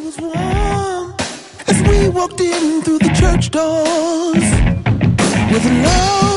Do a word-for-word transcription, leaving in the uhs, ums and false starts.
was warm as we walked in through the church doors with love.